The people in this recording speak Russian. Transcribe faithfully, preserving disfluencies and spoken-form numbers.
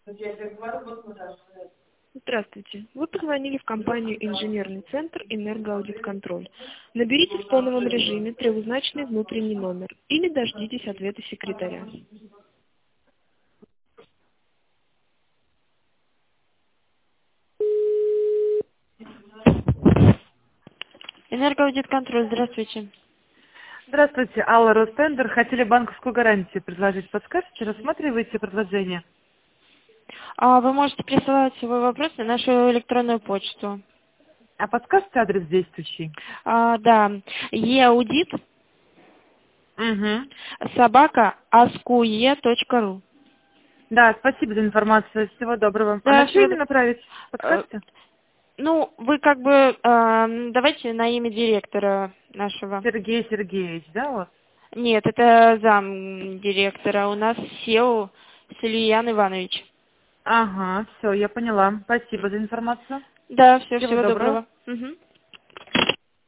Здравствуйте. Вы позвонили в компанию «Инженерный центр Энергоаудитконтроль». Наберите в тоновом режиме трехзначный внутренний номер или дождитесь ответа секретаря. Энергоаудитконтроль, здравствуйте. Здравствуйте, Алла Ростендер. Хотели банковскую гарантию предложить. Подскажете, рассматриваете предложение? А вы можете присылать свой вопрос на нашу электронную почту. А подскажете адрес действующий? А, да, еаудит Угу. собака аскуе точка ру. Да, спасибо за информацию. Всего доброго. А Да, на что всего д- именно направить? э, Подскажете? Ну, вы как бы э, давайте на имя директора нашего. Сергей Сергеевич, да, у вас? Нет, это зам директора. У нас сео Сильян Иванович. Ага, все, я поняла. Спасибо за информацию. Да, все, Всего всего доброго. доброго. Мгм.